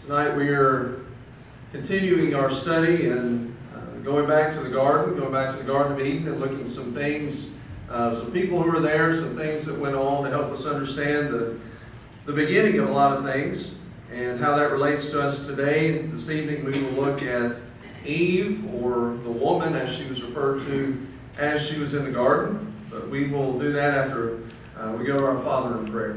Tonight we are continuing our study and going back to the Garden of Eden, and looking at some things, some people who were there, some things that went on to help us understand the beginning of a lot of things and how that relates to us today. This evening we will look at Eve, or the woman as she was referred to as she was in the garden. But we will do that after we go to our Father in prayer.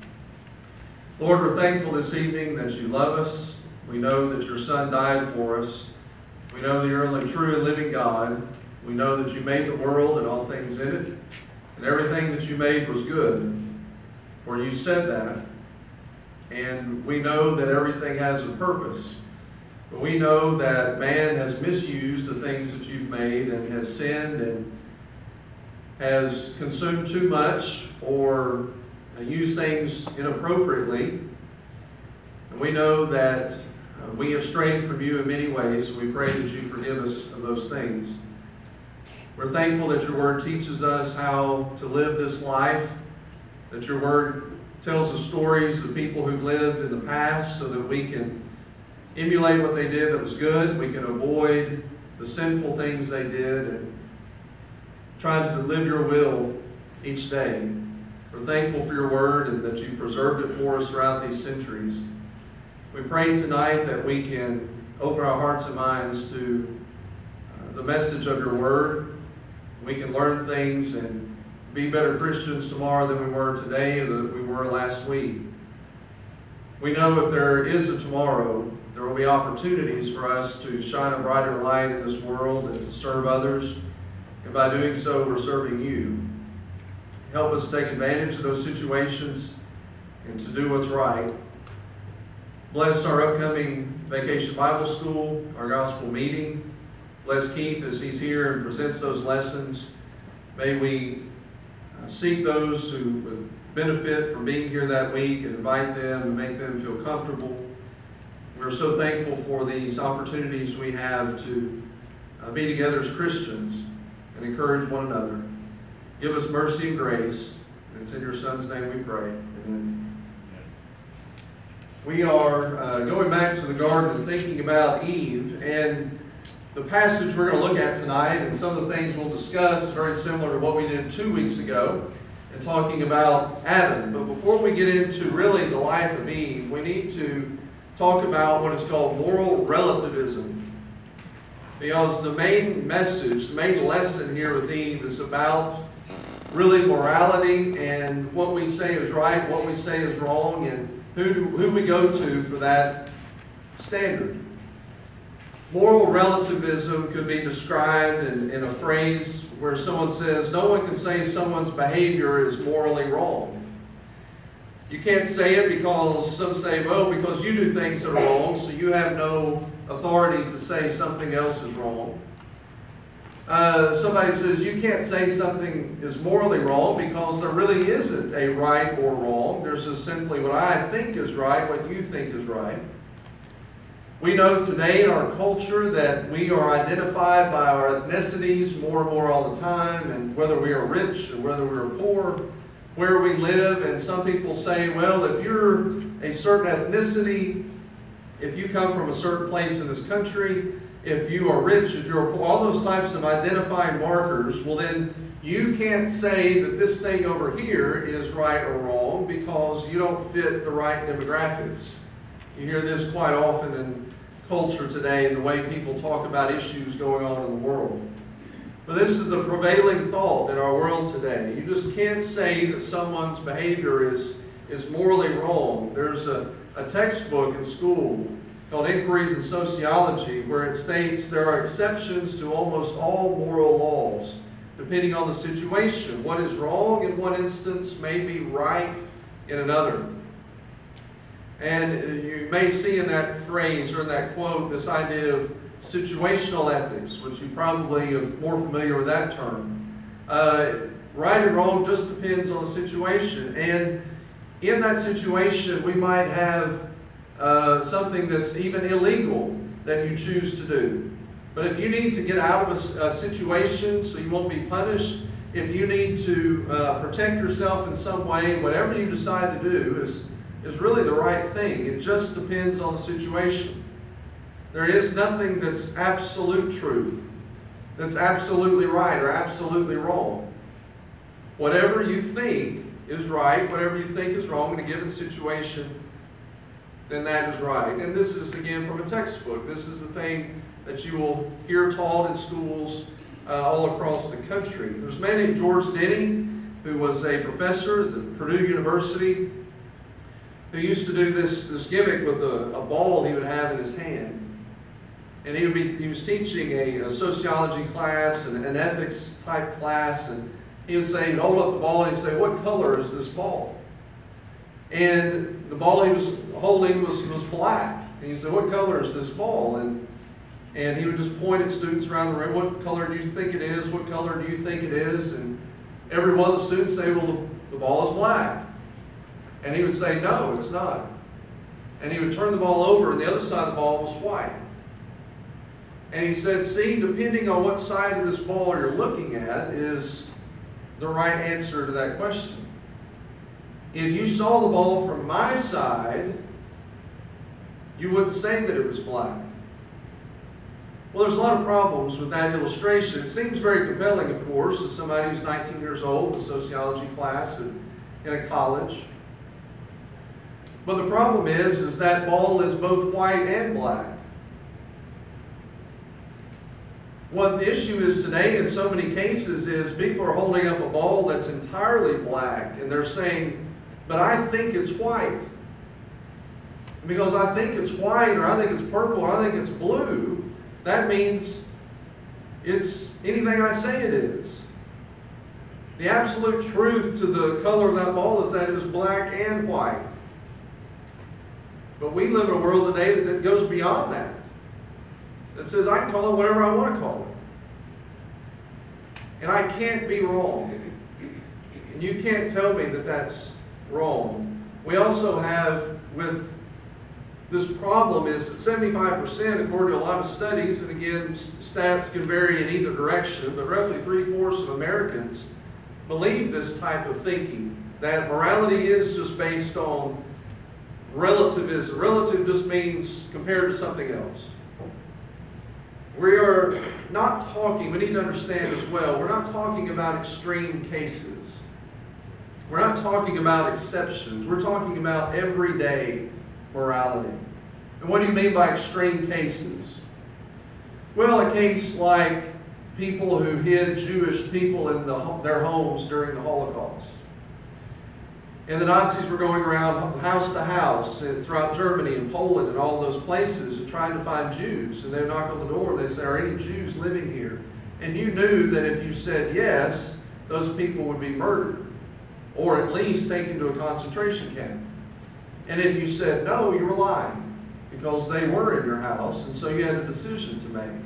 Lord, we're thankful this evening that you love us. We know that your Son died for us. We know that you're only true and living God. We know that you made the world and all things in it, and everything that you made was good, for you said that. And we know that everything has a purpose. But we know that man has misused the things that you've made and has sinned and has consumed too much or used things inappropriately. And we know that we have strayed from you in many ways. We pray that you forgive us of those things. We're thankful that your word teaches us how to live this life, that your word tells us stories of people who've lived in the past so that we can emulate what they did that was good. We can avoid the sinful things they did and try to live your will each day. We're thankful for your word and that you preserved it for us throughout these centuries. We pray tonight that we can open our hearts and minds to the message of your word. We can learn things and be better Christians tomorrow than we were today or than we were last week. We know if there is a tomorrow, there will be opportunities for us to shine a brighter light in this world and to serve others. And by doing so, we're serving you. Help us take advantage of those situations and to do what's right. Bless our upcoming Vacation Bible School, our gospel meeting. Bless Keith as he's here and presents those lessons. May we seek those who would benefit from being here that week and invite them and make them feel comfortable. We're so thankful for these opportunities we have to be together as Christians and encourage one another. Give us mercy and grace. And it's in your Son's name we pray. Amen. We are going back to the garden and thinking about Eve. And the passage we're going to look at tonight and some of the things we'll discuss is very similar to what we did 2 weeks ago in talking about Adam. But before we get into really the life of Eve, we need to talk about what is called moral relativism. Because the main message, the main lesson here with Eve is about really morality and what we say is right, what we say is wrong, and who we go to for that standard. Moral relativism could be described in a phrase where someone says, no one can say someone's behavior is morally wrong. You can't say it because some say, well, because you do things that are wrong, so you have no authority to say something else is wrong. Somebody says you can't say something is morally wrong because there really isn't a right or wrong. There's just simply what I think is right, what you think is right. We know today in our culture that we are identified by our ethnicities more and more all the time, and whether we are rich or whether we are poor, where we live. And some people say, well, if you're a certain ethnicity, if you come from a certain place in this country, if you are rich, if you're poor, all those types of identifying markers, well then you can't say that this thing over here is right or wrong because you don't fit the right demographics. You hear this quite often in culture today in the way people talk about issues going on in the world. But this is the prevailing thought in our world today. You just can't say that someone's behavior is morally wrong. There's a textbook in school called Inquiries in Sociology, where it states there are exceptions to almost all moral laws, depending on the situation. What is wrong in one instance may be right in another. And you may see in that phrase or in that quote this idea of situational ethics, which you probably are more familiar with that term. Right and wrong just depends on the situation. And in that situation, we might have something that's even illegal that you choose to do. But if you need to get out of a situation so you won't be punished, if you need to protect yourself in some way, whatever you decide to do is is really the right thing. It just depends on the situation. There is nothing that's absolute truth, that's absolutely right or absolutely wrong. Whatever you think is right, whatever you think is wrong in a given situation, then that is right. And this is, again, from a textbook. This is the thing that you will hear taught in schools all across the country. There's a man named George Denny, who was a professor at the Purdue University, who used to do this gimmick with a ball he would have in his hand. And he was teaching a sociology class and an ethics type class, and he would say, he'd hold up the ball and he'd say, "What color is this ball?" And the ball he was holding was black. And he said, "What color is this ball?" And he would just point at students around the room. "What color do you think it is? What color do you think it is?" And every one of the students say, "Well, the ball is black." And he would say, "No, it's not." And he would turn the ball over, and the other side of the ball was white. And he said, "See, depending on what side of this ball you're looking at is the right answer to that question. If you saw the ball from my side, you wouldn't say that it was black." Well, there's a lot of problems with that illustration. It seems very compelling, of course, to somebody who's 19 years old in a sociology class in a college. But the problem is that ball is both white and black. What the issue is today in so many cases is people are holding up a ball that's entirely black, and they're saying, "But I think it's white. Because I think it's white, or I think it's purple, or I think it's blue, that means it's anything I say it is." The absolute truth to the color of that ball is that it is black and white. But we live in a world today that goes beyond that. That says I can call it whatever I want to call it. And I can't be wrong. And you can't tell me that that's wrong. We also have with this problem is that 75%, according to a lot of studies, and again, stats can vary in either direction, but roughly 3/4 of Americans believe this type of thinking, that morality is just based on relativism. Relative just means compared to something else. We are not talking, we need to understand as well, we're not talking about extreme cases. We're not talking about exceptions. We're talking about everyday morality. And what do you mean by extreme cases? Well, a case like people who hid Jewish people in their homes during the Holocaust. And the Nazis were going around house to house throughout Germany and Poland and all those places and trying to find Jews. And they would knock on the door and they say, "Are any Jews living here?" And you knew that if you said yes, those people would be murdered or at least taken to a concentration camp. And if you said no, you were lying because they were in your house, and so you had a decision to make.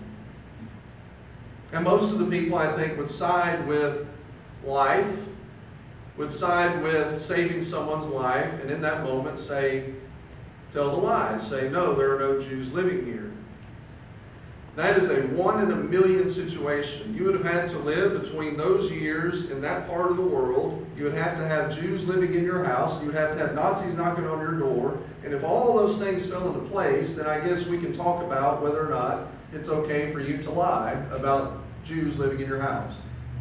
And most of the people, I think, would side with life, would side with saving someone's life, and in that moment tell the lies, say, "No, there are no Jews living here." That is a 1 in a million situation. You would have had to live between those years in that part of the world. You would have to have Jews living in your house. You would have to have Nazis knocking on your door. And if all those things fell into place, then I guess we can talk about whether or not it's okay for you to lie about Jews living in your house.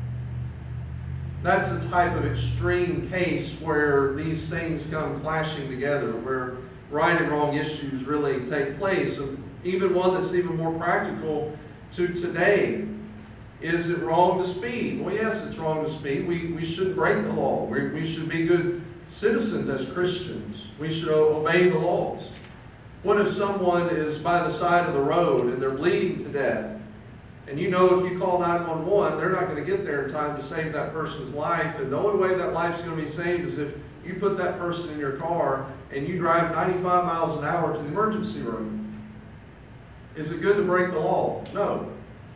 That's the type of extreme case where these things come clashing together, where right and wrong issues really take place. And even one that's even more practical to today. Is it wrong to speed? Well, yes, it's wrong to speed. We shouldn't break the law. We should be good citizens as Christians. We should obey the laws. What if someone is by the side of the road and they're bleeding to death? And you know if you call 911, they're not going to get there in time to save that person's life. And the only way that life's going to be saved is if you put that person in your car and you drive 95 miles an hour to the emergency room. Is it good to break the law? No.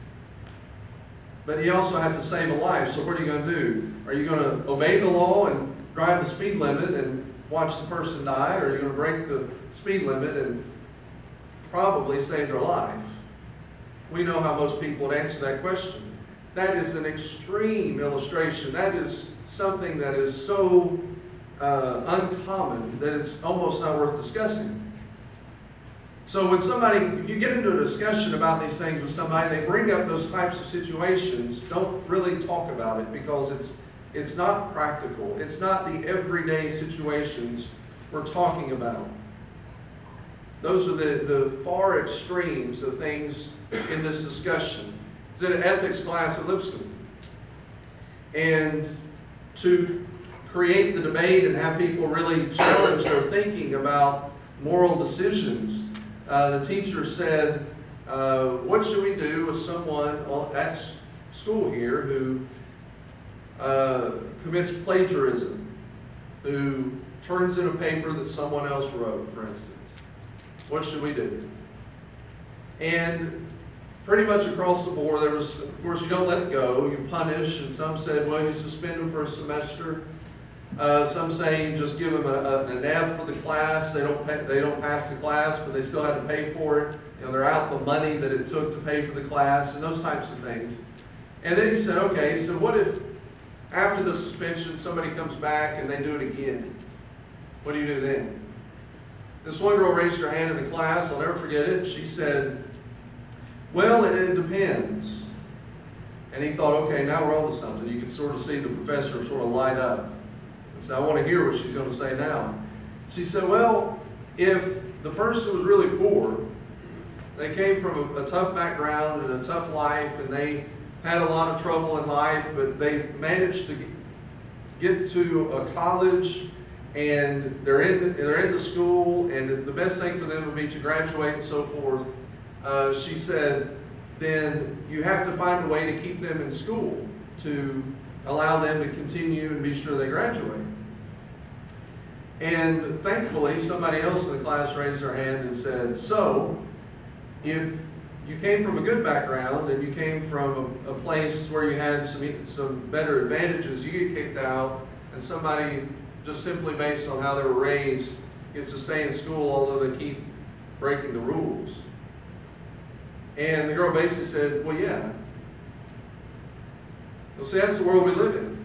But you also have to save a life. So what are you going to do? Are you going to obey the law and drive the speed limit and watch the person die? Or are you going to break the speed limit and probably save their life? We know how most people would answer that question. That is an extreme illustration. That is something that is so uncommon that it's almost not worth discussing. So when somebody, if you get into a discussion about these things with somebody, they bring up those types of situations, don't really talk about it because it's not practical. It's not the everyday situations we're talking about. Those are the far extremes of things in this discussion. I was in an ethics class at Lipscomb. And to create the debate and have people really challenge their thinking about moral decisions, the teacher said, what should we do with someone at school here who commits plagiarism, who turns in a paper that someone else wrote, for instance? What should we do? And pretty much across the board, there was, of course, you don't let it go, you punish, and some said, well, you suspend them for a semester. Some say you just give them an F for the class. They don't pass the class, but they still had to pay for it. You know, they're out the money that it took to pay for the class and those types of things. And then he said, okay, so what if after the suspension somebody comes back and they do it again? What do you do then? This one girl raised her hand in the class. I'll never forget it. She said, well, it depends. And he thought, okay, now we're on to something. You could sort of see the professor sort of light up. So I want to hear what she's going to say now. She said, well, if the person was really poor, they came from a tough background and a tough life, and they had a lot of trouble in life, but they've managed to get to a college, and they're in the school, and the best thing for them would be to graduate and so forth. She said, then you have to find a way to keep them in school to allow them to continue and be sure they graduate. And thankfully, somebody else in the class raised their hand and said, so, if you came from a good background and you came from a place where you had some better advantages, you get kicked out, and somebody just simply based on how they were raised gets to stay in school although they keep breaking the rules. And the girl basically said, well, yeah. Well, see, that's the world we live in.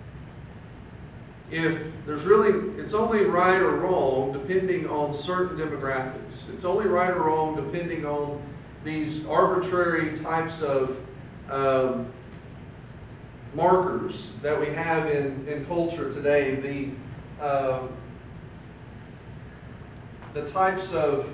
It's only right or wrong depending on certain demographics. It's only right or wrong depending on these arbitrary types of markers that we have in culture today. The types of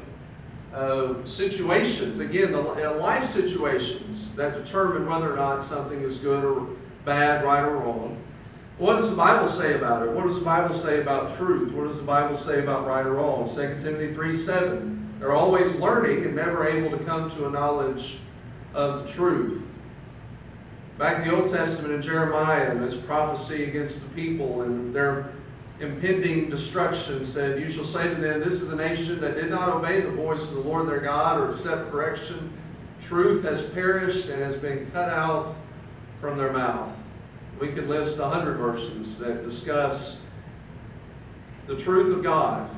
situations, again, the life situations that determine whether or not something is good or bad, right or wrong. What does the Bible say about it? What does the Bible say about truth? What does the Bible say about right or wrong? 2 Timothy 3:7. They're always learning and never able to come to a knowledge of the truth. Back in the Old Testament in Jeremiah, and his prophecy against the people and their impending destruction, said, you shall say to them, this is a nation that did not obey the voice of the Lord their God or accept correction. Truth has perished and has been cut out from their mouth. We could list 100 verses that discuss the truth of God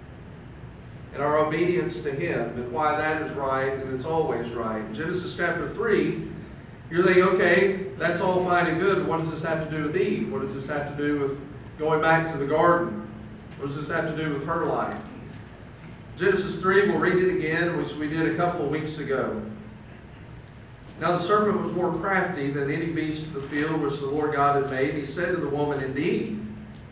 and our obedience to Him and why that is right and it's always right. In Genesis chapter 3, you're thinking, okay, that's all fine and good, but what does this have to do with Eve? What does this have to do with going back to the garden? What does this have to do with her life? Genesis 3, we'll read it again, which we did a couple of weeks ago. Now the serpent was more crafty than any beast of the field which the Lord God had made. He said to the woman, indeed,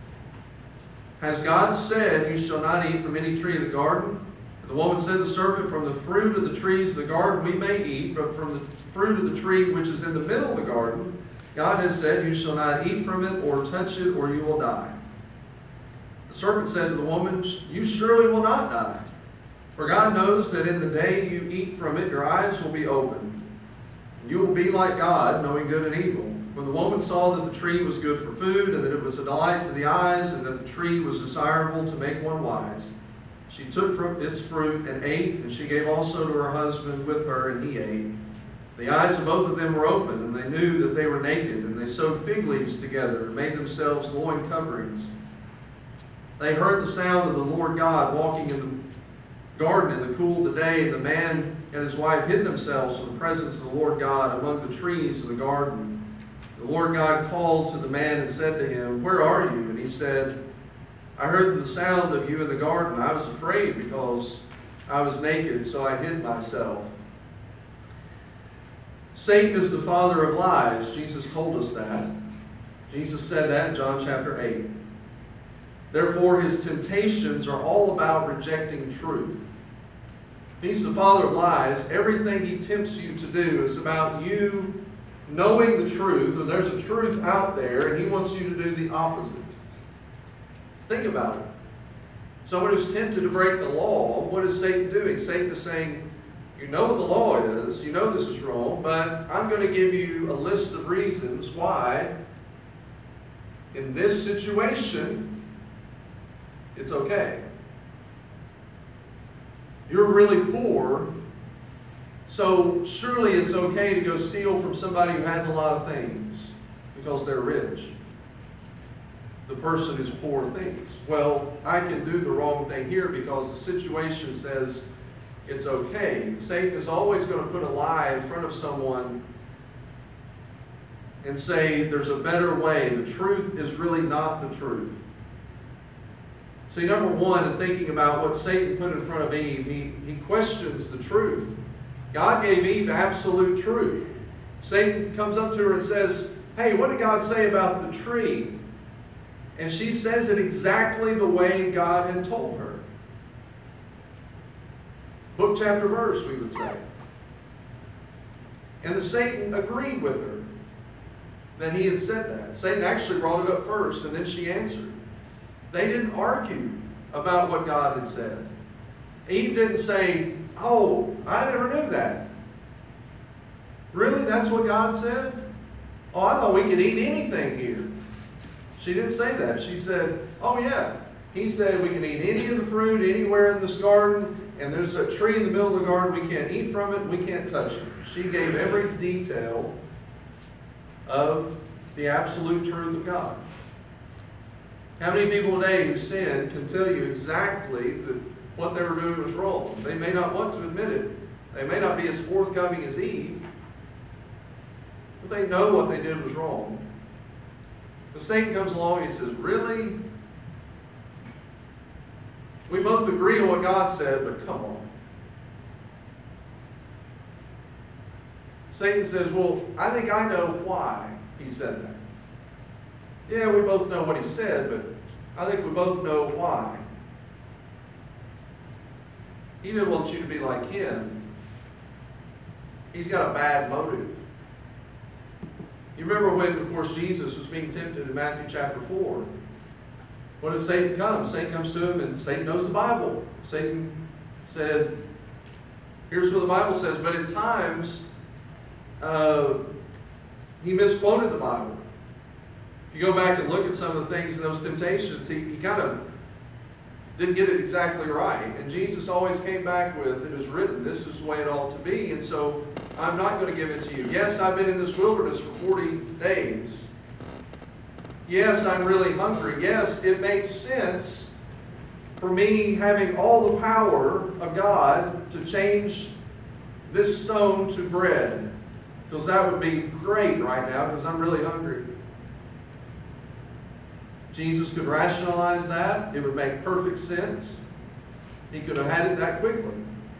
has God said, you shall not eat from any tree of the garden? And the woman said to the serpent, from the fruit of the trees of the garden we may eat, but from the fruit of the tree which is in the middle of the garden, God has said, you shall not eat from it or touch it, or you will die. The serpent said to the woman, you surely will not die. For God knows that in the day you eat from it, your eyes will be opened. You will be like God, knowing good and evil. When the woman saw that the tree was good for food, and that it was a delight to the eyes, and that the tree was desirable to make one wise, she took from its fruit and ate, and she gave also to her husband with her, and he ate. The eyes of both of them were opened, and they knew that they were naked, and they sewed fig leaves together, and made themselves loin coverings. They heard the sound of the Lord God walking in the garden in the cool of the day, and the man and his wife hid themselves from the presence of the Lord God among the trees of the garden. The Lord God called to the man and said to him, where are you? And he said, I heard the sound of you in the garden. I was afraid because I was naked, so I hid myself. Satan is the father of lies. Jesus told us that. Jesus said that in John chapter 8. Therefore, his temptations are all about rejecting truth. He's the father of lies. Everything he tempts you to do is about you knowing the truth, or there's a truth out there, and he wants you to do the opposite. Think about it. Someone who's tempted to break the law, what is Satan doing? Satan is saying, you know what the law is, you know this is wrong, but I'm going to give you a list of reasons why in this situation it's okay. You're really poor, so surely it's okay to go steal from somebody who has a lot of things because they're rich. The person who's poor thinks, well, I can do the wrong thing here because the situation says it's okay. Satan is always going to put a lie in front of someone and say there's a better way. The truth is really not the truth. See, number one, in thinking about what Satan put in front of Eve, he questions the truth. God gave Eve absolute truth. Satan comes up to her and says, hey, what did God say about the tree? And she says it exactly the way God had told her. Book, chapter, verse, we would say. And the Satan agreed with her that he had said that. Satan actually brought it up first, and then she answered. They didn't argue about what God had said. Eve didn't say, oh, I never knew that. Really? That's what God said? Oh, I thought we could eat anything here. She didn't say that. She said, oh yeah, he said we can eat any of the fruit anywhere in this garden, and there's a tree in the middle of the garden. We can't eat from it. We can't touch it. She gave every detail of the absolute truth of God. How many people today who sin can tell you exactly that what they were doing was wrong? They may not want to admit it. They may not be as forthcoming as Eve, but they know what they did was wrong. But Satan comes along and he says, really? We both agree on what God said, but come on. Satan says, well, I think I know why he said that. Yeah, we both know what he said, but I think we both know why. He didn't want you to be like him. He's got a bad motive. You remember when, of course, Jesus was being tempted in Matthew chapter 4. When does Satan come? Satan comes to him, and Satan knows the Bible. Satan said, here's what the Bible says. But at times, he misquoted the Bible. If you go back and look at some of the things in those temptations, he kind of didn't get it exactly right. And Jesus always came back with, it is written, this is the way it ought to be. And so I'm not going to give it to you. Yes, I've been in this wilderness for 40 days. Yes, I'm really hungry. Yes, it makes sense for me having all the power of God to change this stone to bread. Because that would be great right now because I'm really hungry. Jesus could rationalize that. It would make perfect sense. He could have had it that quickly.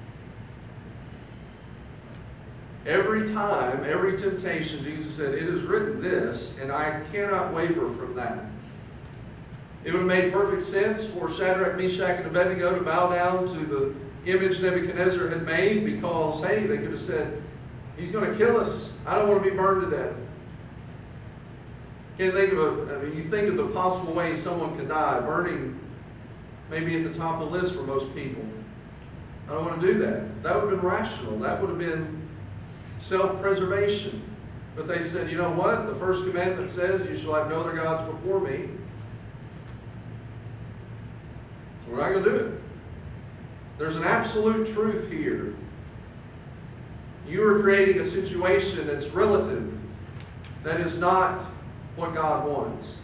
Every time, every temptation, Jesus said, it is written this, and I cannot waver from that. It would have made perfect sense for Shadrach, Meshach, and Abednego to bow down to the image Nebuchadnezzar had made because, hey, they could have said, he's going to kill us. I don't want to be burned to death. Can't think of you think of the possible ways someone could die. Burning may be at the top of the list for most people. I don't want to do that. That would have been rational. That would have been self-preservation. But they said, you know what? The first commandment says, you shall have no other gods before me. So we're not going to do it. There's an absolute truth here. You are creating a situation that's relative, that is not what God wants.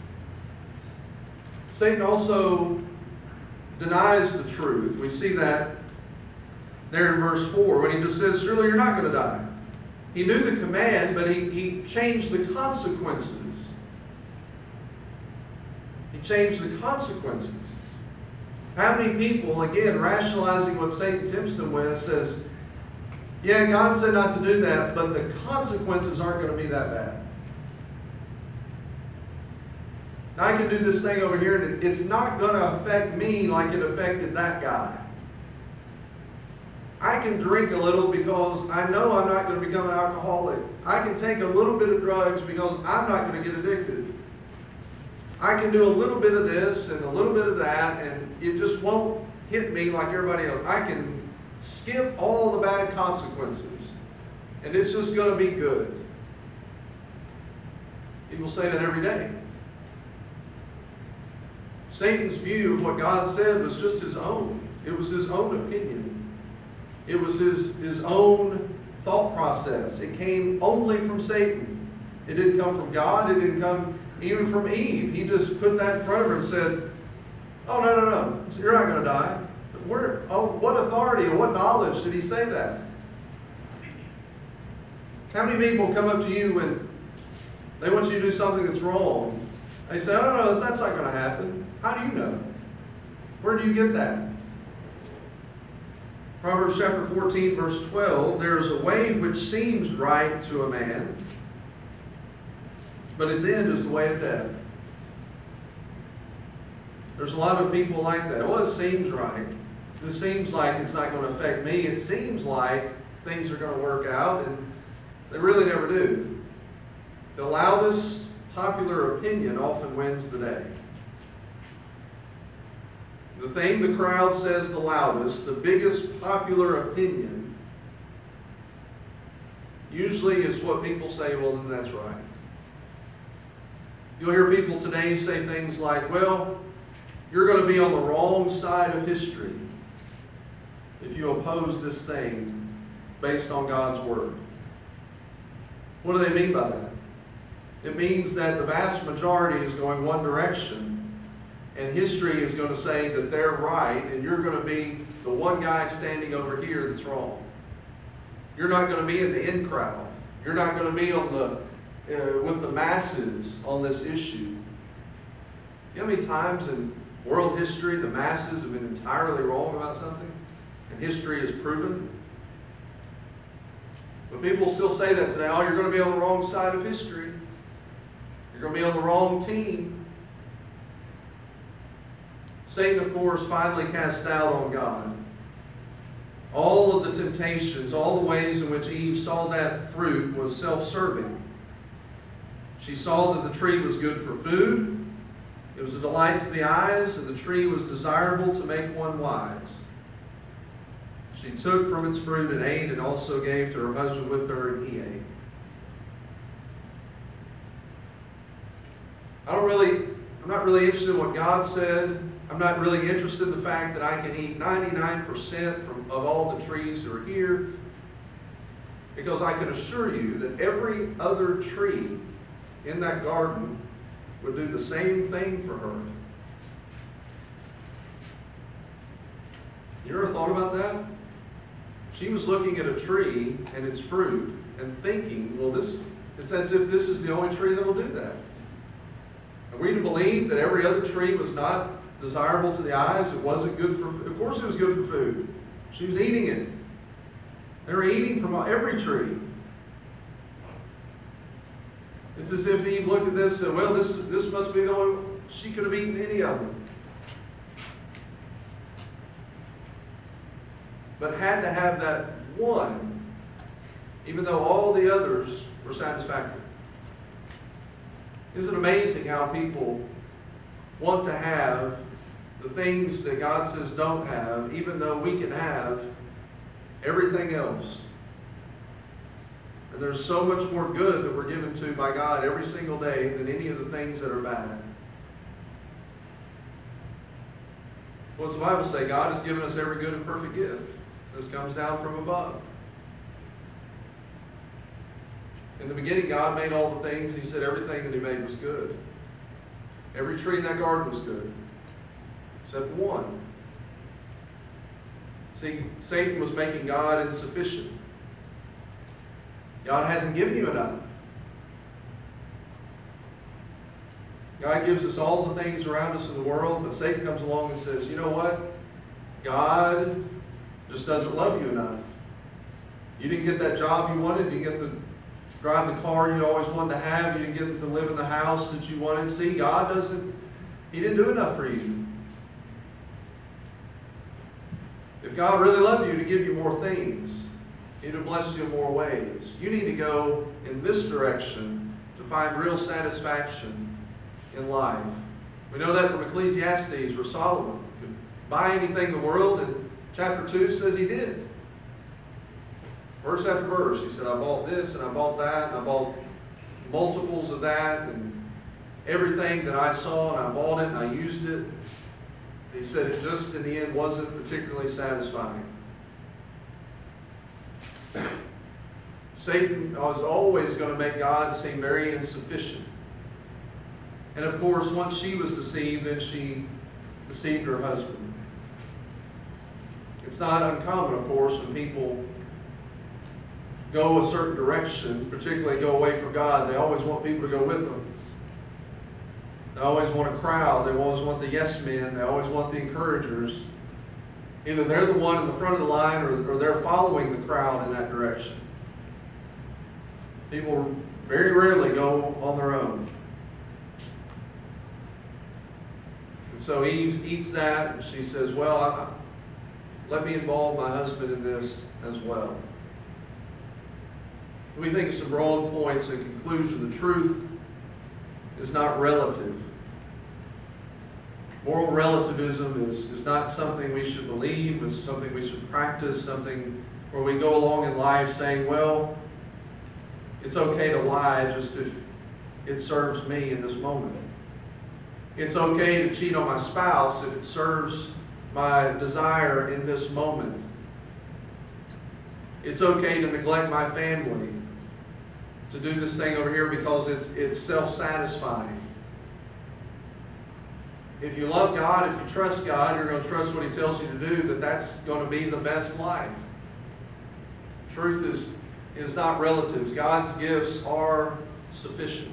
Satan also denies the truth. We see that there in verse 4 when he just says, surely you're not going to die. He knew the command, but he changed the consequences. He He changed the consequences. How many people, again, rationalizing what Satan tempts them with, says, yeah, God said not to do that, but the consequences aren't going to be that bad. I can do this thing over here, and it's not going to affect me like it affected that guy. I can drink a little because I know I'm not going to become an alcoholic. I can take a little bit of drugs because I'm not going to get addicted. I can do a little bit of this and a little bit of that, and it just won't hit me like everybody else. I can skip all the bad consequences, and it's just going to be good. People say that every day. Satan's view of what God said was just his own. It was his own opinion. It was his own thought process. It came only from Satan. It didn't come from God. It didn't come even from Eve. He just put that in front of her and said, oh, no. So you're not going to die. What authority or what knowledge did he say that? How many people come up to you when they want you to do something that's wrong? They say, oh, no, that's not going to happen. How do you know? Where do you get that? Proverbs chapter 14, verse 12, there is a way which seems right to a man, but its end is the way of death. There's a lot of people like that. Well, it seems right. This seems like it's not going to affect me. It seems like things are going to work out, and they really never do. The loudest popular opinion often wins the day. The thing the crowd says the loudest, the biggest popular opinion, usually is what people say, well, then that's right. You'll hear people today say things like, well, you're going to be on the wrong side of history if you oppose this thing based on God's word. What do they mean by that? It means that the vast majority is going one direction, and history is going to say that they're right, and you're going to be the one guy standing over here that's wrong. You're not going to be in the in crowd. You're not going to be on with the masses on this issue. You know how many times in world history the masses have been entirely wrong about something, and history has proven? But people still say that today. Oh, you're going to be on the wrong side of history. You're going to be on the wrong team. Satan, of course, finally cast doubt on God. All of the temptations, all the ways in which Eve saw that fruit was self-serving. She saw that the tree was good for food. It was a delight to the eyes, and the tree was desirable to make one wise. She took from its fruit and ate, and also gave to her husband with her, and he ate. I'm not really interested in what God said. I'm not really interested in the fact that I can eat 99% of all the trees that are here, because I can assure you that every other tree in that garden would do the same thing for her. You ever thought about that? She was looking at a tree and its fruit and thinking, well, it's as if this is the only tree that will do that. Are we to believe that every other tree was not desirable to the eyes? It wasn't good for food? Of course it was good for food. She was eating it. They were eating from every tree. It's as if Eve looked at this and said, well, this must be the only, she could have eaten any of them. But had to have that one, even though all the others were satisfactory. Isn't it amazing how people want to have the things that God says don't have, even though we can have everything else? And there's so much more good that we're given to by God every single day than any of the things that are bad. What's the Bible say? God has given us every good and perfect gift. This comes down from above. In the beginning, God made all the things. He said everything that he made was good. Every tree in that garden was good, except one. See, Satan was making God insufficient. God hasn't given you enough. God God gives us all the things around us in the world, but Satan comes along and says, you know what? God just doesn't love you enough. You didn't get that job you wanted. You didn't get to drive the car you always wanted to have. You didn't get to live in the house that you wanted. See, God doesn't, He didn't do enough for you. If God really loved you to give you more things, He'd have blessed you in more ways. You need to go in this direction to find real satisfaction in life. We know that from Ecclesiastes, where Solomon could buy anything in the world, and chapter 2 says he did. Verse after verse, he said, I bought this and I bought that, and I bought multiples of that, and everything that I saw, and I bought it and I used it. He said it just in the end wasn't particularly satisfying. Satan was always going to make God seem very insufficient. And of course, once she was deceived, then she deceived her husband. It's not uncommon, of course, when people go a certain direction, particularly go away from God, they always want people to go with them. They always want a crowd. They always want the yes men. They always want the encouragers. Either they're the one in the front of the line or they're following the crowd in that direction. People very rarely go on their own. And so Eve eats that, and she says, well, let me involve my husband in this as well. We think of some broad points. In conclusion, the truth is not relative. Moral relativism is not something we should believe. It's something we should practice, something where we go along in life saying, well, it's okay to lie just if it serves me in this moment. It's okay to cheat on my spouse if it serves my desire in this moment. It's okay to neglect my family, to do this thing over here because it's self-satisfying. If you love God, if you trust God, you're going to trust what He tells you to do, that's going to be the best life. Truth is not relative. God's gifts are sufficient.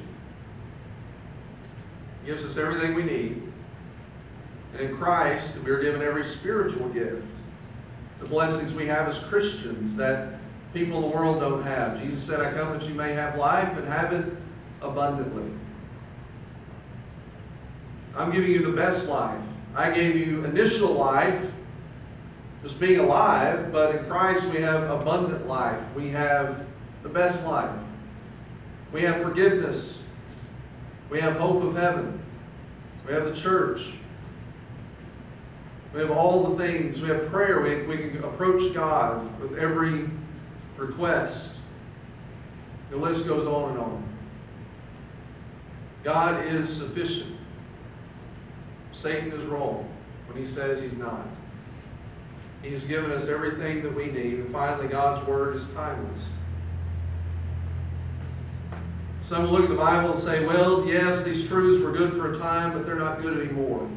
He gives us everything we need. And in Christ, we are given every spiritual gift. The blessings we have as Christians that people in the world don't have. Jesus said, I come that you may have life and have it abundantly. I'm giving you the best life. I gave you initial life, just being alive, but in Christ we have abundant life. We have the best life. We have forgiveness. We have hope of heaven. We have the church. We have all the things. We have prayer. We can approach God with every request. The list goes on and on. God is sufficient. Satan is wrong when he says He's not. He's given us everything that we need. And finally, God's Word is timeless. Some will look at the Bible and say, well, yes, these truths were good for a time, but they're not good anymore.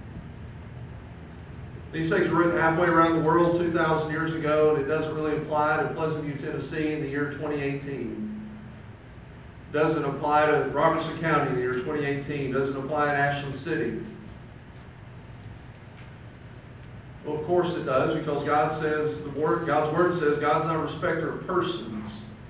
These things were written halfway around the world 2,000 years ago, and it doesn't really apply to Pleasant View, Tennessee in the year 2018. It doesn't apply to Robertson County in the year 2018. It doesn't apply in Ashland City. Well, of course it does, because God says, God's Word says God's not a respecter of persons.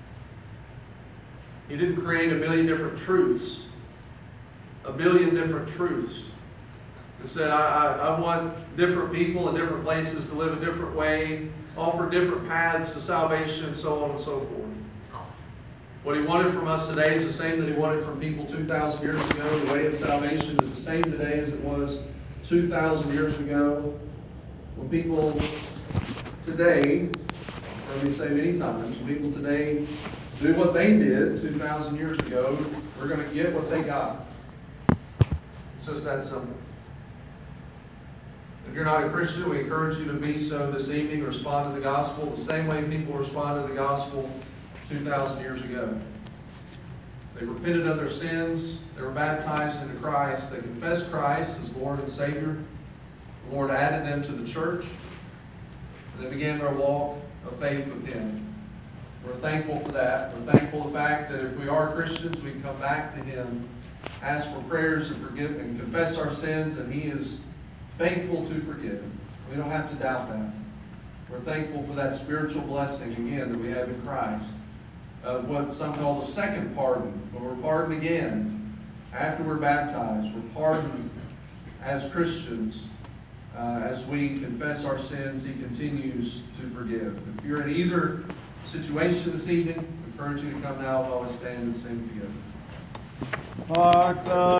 He didn't create a million different truths. A billion different truths. And said, I want different people in different places to live a different way, offer different paths to salvation, and so on and so forth. What He wanted from us today is the same that He wanted from people 2,000 years ago. The way of salvation is the same today as it was 2,000 years ago. When people today, let me say many times, when people today do what they did 2,000 years ago, we're going to get what they got. It's just that simple. If you're not a Christian, we encourage you to be so this evening. Respond to the gospel the same way people responded to the gospel 2,000 years ago. They repented of their sins. They were baptized into Christ. They confessed Christ as Lord and Savior. The Lord added them to the church. And they began their walk of faith with Him. We're thankful for that. We're thankful for the fact that if we are Christians, we can come back to Him ask for prayers and forgive and confess our sins, and He is faithful to forgive. We don't have to doubt that. We're thankful for that spiritual blessing, again, that we have in Christ, of what some call the second pardon, when we're pardoned again after we're baptized. We're pardoned as Christians. As we confess our sins, He continues to forgive. If you're in either situation this evening, I encourage you to come now while we stand and sing together.